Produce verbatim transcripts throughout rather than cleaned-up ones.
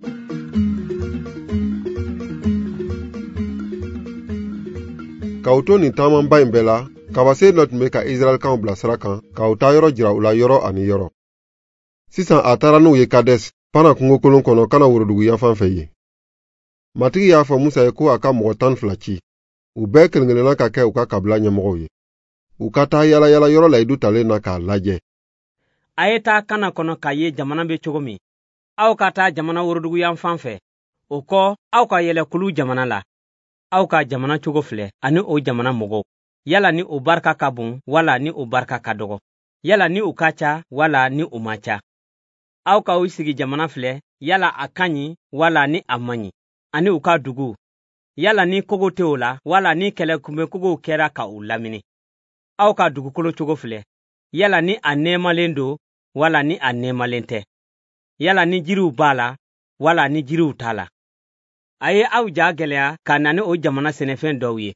Ka u to nin tamanba in bɛɛ la kabase dɔ tun bɛ ka Israɛlkanw bila sira kan ka u taa yɔrɔ jira u la yɔrɔ ani yɔrɔ. Sisan a taara n'u ye Kades pana kungokolon kɔnɔ kana worodugu yanfan fɛ ye. Matigi y'a fɔ Musa ye ko a ka mɔgɔ tan fila ci. U bɛɛ kelen-kelenna ka kɛ u ka kabila ɲɛmɔgɔw ye. U ka taa yala yala yɔrɔ layidu talen na k'a lajɛ. A ye taa kana kɔnɔ k'a ye jamana bɛ cogo min. Aw ka taa jamana worodugu yanfan fɛ. O kɔ aw ka yɛlɛ kulu jamana la. Aw ka jamana cogo filɛ ani o jamana mɔgɔw. Yala ni o barika ka bon wala ni o barika ka dɔgɔ. Yala ni o ka ca wala ni o ma ca. Aw ka u sigi jamana filɛ yala a ka ɲi wala ni a man ɲi. Ani u ka dugu. Yala ni kogo tɛ o la wala ni kɛlɛkunbɛ kogow kɛra ka u lamini. Aw ka dugukolo cogo filɛ yala ni a nɛɛmalen don wala ni a nɛɛmalen tɛ. Yala ni jiriw b'a la wala ni jiriw t'a la. A ye aw ja gɛlɛya ka na ni o jamana sɛnɛfɛn dɔw ye.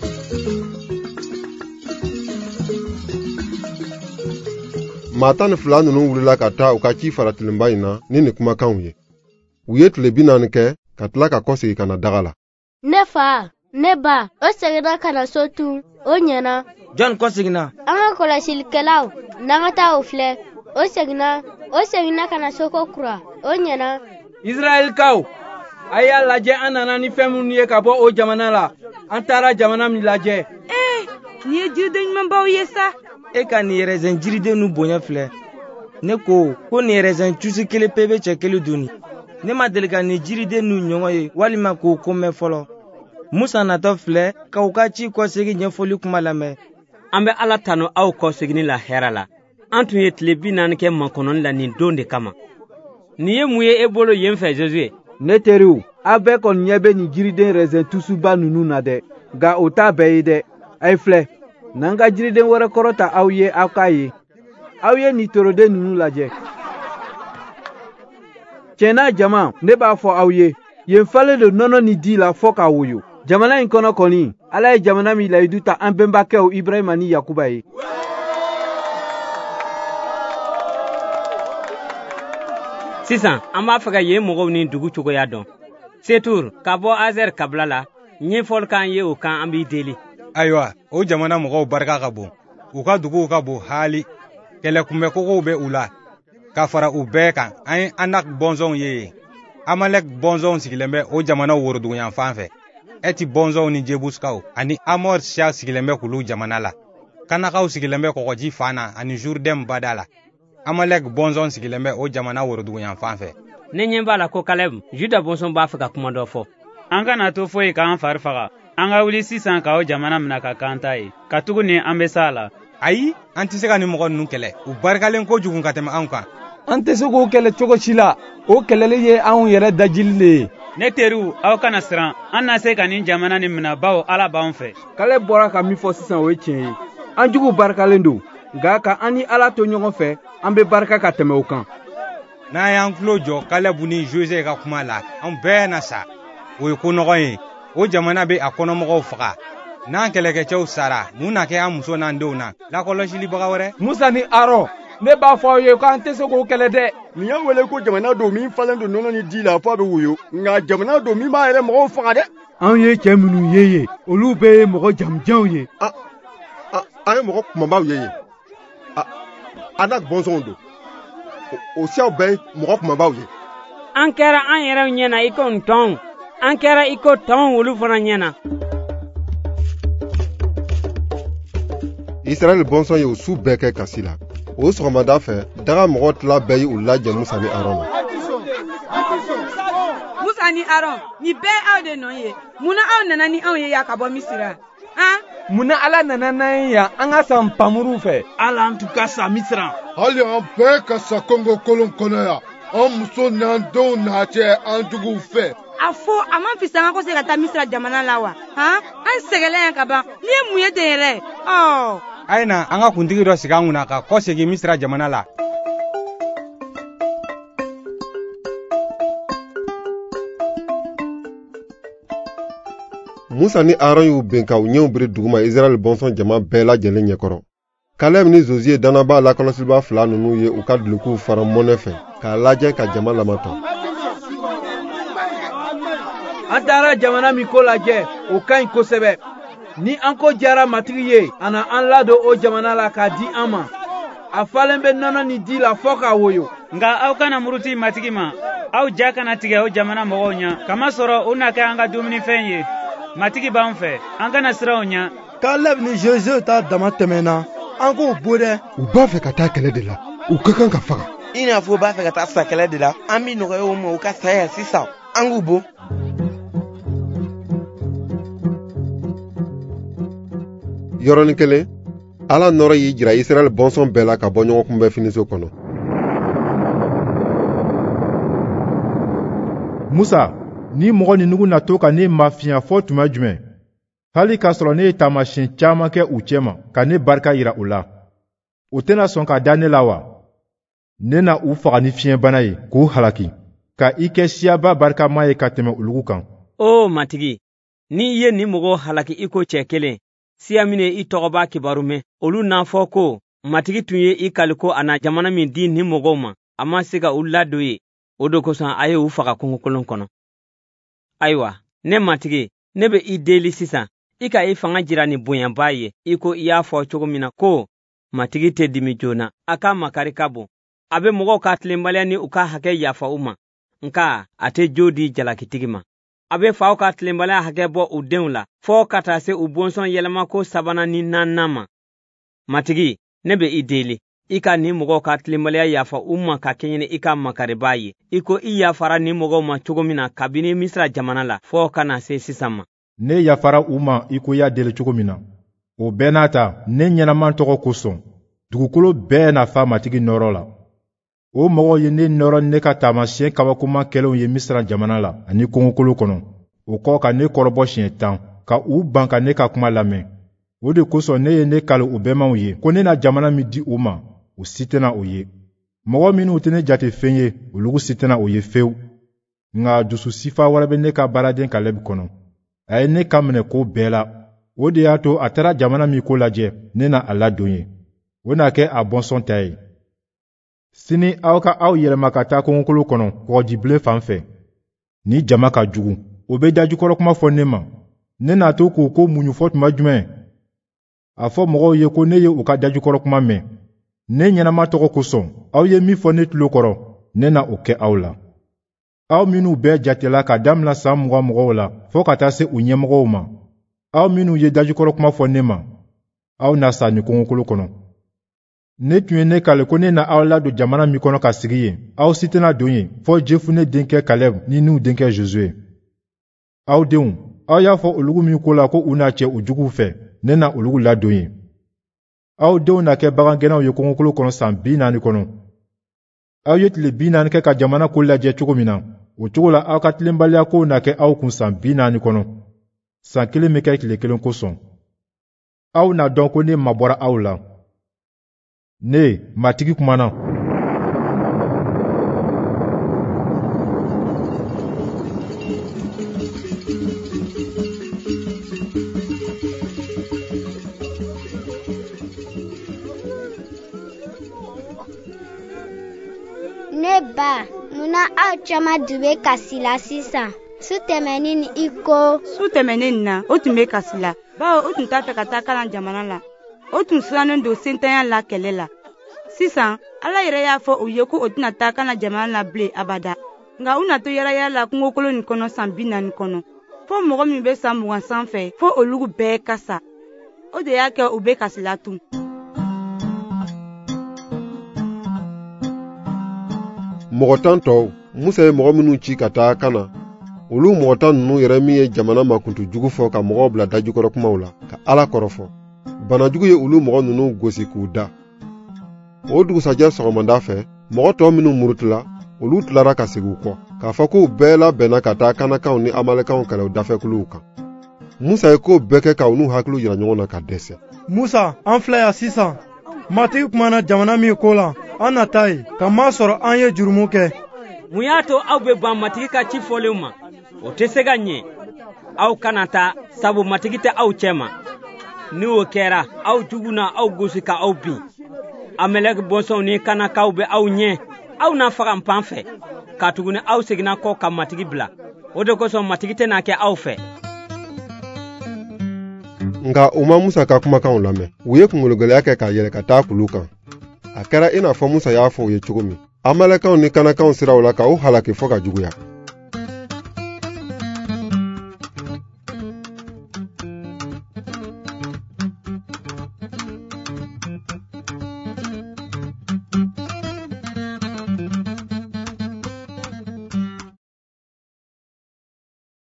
Maa tan ni fila ninnu wulila ka taa u ka ci faratilenba in na ni nin kumakanw ye. U ye tile bi naani kɛ ka tila ka kɔsegi ka na daga la. Ne fa, ne ba, o seginna ka na so tun, o ɲɛna. Jɔn kɔseginna? An ka kɔlɔsilikɛlaw, n'an ka taa o filɛ, o seginna, o seginna ka na soko kura, o ɲɛna. Israɛlikaw, a y'a lajɛ an nana ni fɛn minnu ye ka bɔ o jamana la. An taara jamana min lajɛ. Eh, nin ye jiriden ɲumanbaw ye sa. E ka nin raisin jiriden nu bonya filɛ. Ne ko, ko nin raisin cusi kelen pe bɛ cɛ kelen doni. Ne ma deli ka nin jiriden nu ɲɔgɔn ye walima k'o ko mɛn fɔlɔ. Musa natɔ filɛ ka u ka ci kɔsegi ɲɛfɔli kuma lamɛn. An bɛ Ala tanu aw kɔsegini la hɛrɛ la. An tun ye tile bi naani kɛ makɔnɔni la nin don de kama. Nin ye mun ye e bolo yen fɛ Josué? Ne teriw, aw bɛɛ kɔni ɲɛ bɛ nin jiriden raisin tusuba ninnu na dɛ. Nka o t'a bɛɛ ye dɛ. Ayi filɛ, n'an ka jiriden wɛrɛ kɔrɔ ta aw ye aw k'a ye. Aw ye nin toroden ninnu lajɛ. Cɛ n'a jama, ne b'a fɔ aw ye, yen falen don nɔnɔ ni di la fɔ k'a woyo. Jamana in kɔnɔ kɔni, Ala ye jamana min layidu ta an bɛnbakɛw Ibrahima ni Yakuba ye. Sisan, an b'a fɛ ka yen mɔgɔw ni dugu cogoya dɔn. Setur, ka bɔ Azer kabila la, ɲɛfɔli k'an ye o kan an b'i deli. Ayiwa, o jamana mɔgɔw barika ka bon. U ka duguw ka bon hali. Kɛlɛkunbɛ kogow bɛ u la. Ka fara u bɛɛ kan, an ye Anak bɔnzɔnw ye yen. Amalek bɔnzɔnw sigilen bɛ o jamana worodugu yanfan fɛ. Eti bɔnzɔnw ni Jebuskaw ani Amor siya sigilen bɛ kulu jamana la. Kanakaw sigilen bɛ kɔgɔji fan na ani Jourdain bada la. Amalek bɔnzɔn sigilen bɛ o jamana worodugu yanfan fɛ. Ne ɲɛ b'a la ko Kaleb, Juda bɔnsɔn b'a fɛ ka kuma dɔ fɔ. An kana to foyi k'an fari faga. An ka wuli sisan ka o jamana minɛ ka kan ta ye. Ka tuguni an bɛ s'a la. Ayi, an tɛ se ka ni mɔgɔ ninnu kɛlɛ. U barikalen kojugu ka tɛmɛ anw kan. An tɛ se k'o kɛlɛ cogo si la. O kɛlɛli ye anw yɛrɛ dajili de ye. Ne teriw, aw kana siran. An na se ka nin jamana nin minɛ bawo Ala b'an fɛ. Kaleb bɔra ka min fɔ sisan o ye tiɲɛ ye. An jugu barikalen don. Nka ka an ni Ala to ɲɔgɔn fɛ, an bɛ barika ka tɛmɛ o kan. N'an y'an tulo jɔ Kaleb ni Josué ka kuma la, an bɛɛ na sa. O ye ko nɔgɔ ye. O jamana bɛ a kɔnɔmɔgɔw faga. N'an kɛlɛkɛcɛw sara, mun na kɛ an muso n'an denw na? Lakɔlɔsilibaga wɛrɛ? Musa ni Aron, ne b'a fɔ aw ye k'an tɛ se k'o kɛlɛ dɛ. Nin y'an wele ko jamana don min falen don nɔnɔ ni di la f'a bɛ woyo. Nka jamana don min b'a yɛrɛ mɔgɔw faga dɛ. Anw ye cɛ minnu ye yen, olu bɛɛ ye mɔgɔ jamujanw ye. Ah, ah, an ye mɔgɔ kumabaw ye yen. Ah, Anak bɔnsɔnw don. O siyaw bɛɛ ye mɔgɔ kumabaw ye. An kɛra an yɛrɛw ɲɛna i ko ntɔn. An kɛra i ko tɔn olu fana ɲɛna. Israɛl bɔnsɔn ye o su bɛɛ kɛ kasi la. O sɔgɔmada fɛ, daga mɔgɔ tila bɛɛ ye u lajɛ Musa ni Aron na. Musa ni Aron, ni bɛɛ aw de nɔ ye. Munna aw nana ni anw ye ya ka bɔ Misira? Han? Munna Ala nana n'an ye yan an ka san pamuru fɛ? Ala an tun ka sa Misira. Hali an bɛɛ ka sa Kongo kolon kɔnɔ yan. An muso n'an denw n'a cɛ an juguw fɛ. A fɔ a man fisa an ka ko se ka taa Misira jamana la wa? Han? An sɛgɛlen yan ka ban. Ni ye mun ye ten yɛrɛ? Ɔ. A ye na an ka kuntigi dɔ sigi an kunna ka kɔsegi Misira jamana la. Musa ni Aron y'u ben ka u ɲɛw biri duguma Israɛl bɔnsɔn jama bɛɛ lajɛlen ɲɛkɔrɔ. Kaleb ni Josué danaba lakɔlɔsiliba fila ninnu ye u ka dulokiw fara mɔnɛ fɛ k'a lajɛ ka jama lamatɔ. an taara jamana min ko lajɛ o ka ɲi kosɛbɛ. Ni an ko diyara matigi ye a na an ladon o jamana la k'a di an ma. A falen bɛ nɔnɔ ni di la fɔ k'a woyo. Nga aw kana muruti matigi ma. Aw ja kana tigɛ o jamana mɔgɔw ɲa. Kamasɔrɔ u na kɛ an ka dumunifɛn ye. Matigi b'an fɛ. An kana siran o ɲa. Kaleb ni Josué ta dama tɛmɛna. An k'o bo dɛ. U b'a fɛ ka taa kɛlɛ de la. U ka kan ka faga. I n'a fɔ u b'a fɛ ka taa sa kɛlɛ de la. An bi nɔgɔya u ma u ka saya sisan. An k'u bo. Yɔrɔnin kelen, Ala nɔrɔ y'i jira Israɛl bɔnsɔn bɛɛ la ka bɔ ɲɔgɔn kunbɛn finiso kɔnɔ. Musa, ni mɔgɔ ni nugu na to ka ne mafiya fɔ tuma jumɛn? Hali k'a sɔrɔ ne ye taamasiyɛn caman kɛ u cɛ ma ka ne barika yira u la. U tɛna sɔn ka da ne la wa? Ne na u faga ni fiɲɛbana ye k'u halaki, ka i kɛ siyaba barikama ye ka tɛmɛ olugu kan. O matigi, ni i ye nin mɔgɔw halaki i ko cɛ kelen, siya min ye i tɔgɔba kibaru mɛn, olu n'a fɔ ko matigi tun ye i kali ko a na jamana min di nin mɔgɔw ma, a ma se ka u ladon ye, o de kosɔn a ye u faga kungokolon kɔnɔ. Ayiwa, ne matigi, ne bɛ i deli sisan, i ka i fanga jira ni bonyaba ye, i ko i y'a fɔ cogo min na ko matigi tɛ dimi joona, a ka makari ka bon. A bɛ mɔgɔw ka tilenbaliya ni u ka hakɛ yafa u ma, nka a tɛ jo di jalakitigi ma. A bɛ faw ka tilenbaliya hakɛ bɔ u denw la, fɔ ka taa se u bɔnsɔn yɛlɛma ko sabanan ni naaninan ma. Matigi, ne bɛ i deli, i ka nin mɔgɔw ka tilenbaliya yafa u ma ka kɛɲɛ i ka makariba ye. I ko i yafara nin mɔgɔw ma cogo min na kabini Misira jamana la, fɔ ka na se sisan ma. Ne yafara u ma i ko y'a deli cogo min na. O bɛɛ n'a ta, ne ɲɛnaman tɔgɔ kosɔn, dugukolo bɛɛ na fa matigi nɔrɔ la. O mɔgɔw ye ne nɔrɔ ne ka taamasiyɛn kabakoma kɛlenw ye Misira jamana la ani kongokolo kɔnɔ. O kɔ ka ne kɔrɔbɔ siɲɛ tan, ka u ban ka ne ka kuma lamɛn. O de kosɔn ne ye ne kali u bɛɛmaw ye, ko ne na jamana min di u ma, u si tɛna o ye. Mɔgɔ minnu tɛ ne jate fɛn ye, olugu si tɛna o ye fewu. Nka dusu sifa wɛrɛ bɛ ne ka baaraden Kalɛbi kɔnɔ. A ye ne ka minɛ ko bɛɛ la. O de y'a to a taara jamana min ko lajɛ, ne na a ladon ye. O na kɛ a bɔnsɔn ta ye. Sini aw ka aw yɛlɛma ka taa kongokolo kɔnɔ kɔgɔjibilen fan fɛ. Ni jama ka jugu, o bɛ dajukɔrɔ kuma fɔ ne ma. Ne n'a to k'o ko muɲu fɔ tuma jumɛn? A fɔ mɔgɔw ye ko ne ye u ka dajukɔrɔ kuma mɛn. Ne ɲɛnama tɔgɔ kosɔn, aw ye min fɔ ne tulo kɔrɔ, ne na o kɛ aw la. Aw minnu bɛɛ jatela ka damina san mugan mɔgɔw la fɔ ka taa se u ɲɛmɔgɔw ma. Aw minnu ye dajukɔrɔ kuma fɔ ne ma, aw na sa ni kongokolo kɔnɔ. Ne tun ye ne kale ko ne na aw ladon jamana min kɔnɔ ka sigi yen, aw si tɛna don yen fɔ Jefune denkɛ Kalɛb ni Nun denkɛ Josué. Aw denw, aw y'a fɔ olugu min ko la ko u na cɛ u juguw fɛ, ne na olugu ladon yen. Aw denw na kɛ bagangɛnnaw ye kongokolo kɔnɔ san bi naani kɔnɔ. Aw ye tile bi naani kɛ ka jamana ko lajɛ cogo min na, o cogo la aw ka tilenbaliya kow na kɛ aw kun san bi naani kɔnɔ. San kelen bɛ kɛ tile kelen kosɔn. Aw na dɔn ko ne mabɔra aw la. Ne, matigi kumana. Ne ba, muna aw caman tun bɛ kasi la sisan. Su tɛmɛnen ni i ko. Su tɛmɛnen na, o tun bɛ kasi la. Bawo o tun t'a fɛ ka taa kalan jamana la. O tun sirannen don sentanya la kɛlɛ la. Sisan, Ala yɛrɛ y'a fɔ u ye ko o tɛna taa kana jamana la bilen abada. Nka u na to yala la kungokolo nin kɔnɔ san bi naani kɔnɔ. Fo mɔgɔ min bɛ san mugan sanfɛ, fo olugu bɛɛ kasa. O de y'a kɛ u bɛ kasi la tun. Mɔgɔ tan tɔw, Musa ye mɔgɔ minnu ci ka taa kana. Olu mɔgɔ tan ninnu yɛrɛ min ye jamana makuntu jugu fɔ ka mɔgɔw bila dajukɔrɔ kumaw la, ka Ala kɔrɔfɔ. Banajugu ye olu mɔgɔ ninnu gosi k'u da. O dugusajɛ sɔgɔmada fɛ, mɔgɔ tɔw minnu murutila, olu tilara ka segin u kɔ, k'a fɔ k'u bɛɛ labɛnna ka taa kanakaw ni amalekaw kɛlɛ u dafɛkuluw kan. Musa ye ko bɛɛ kɛ ka u n'u hakiliw yira ɲɔgɔn na ka dɛsɛ. Musa, an filɛ yan sisan. Matigi kumana jamana min ko la, an na taa ye, ka maa sɔrɔ an ye jurumu kɛ. Mun y'a to aw bɛ ban matigi ka ci fɔlenw ma? O tɛ se ka ɲɛ. Aw kana taa, sabu matigi tɛ aw cɛ ma. Ni o kɛra, aw jugu na aw gosi ka aw bin. Amalek bɔnsɔnw ni kanakaw bɛ aw ɲɛ. Aw na faga n pan fɛ. Ka tuguni aw seginna kɔ ka matigi bila. o de kosɔn matigi tɛna kɛ aw fɛ. Nka u ma Musa ka kumakanw lamɛn. U ye kunkologɛlɛya kɛ k'a yɛlɛ ka taa kulu kan. A kɛra i n'a fɔ Musa y'a fɔ u ye cogo min. Amalekɛnw ni Kanakaw siraw la k'aw halaki fɔ ka juguya.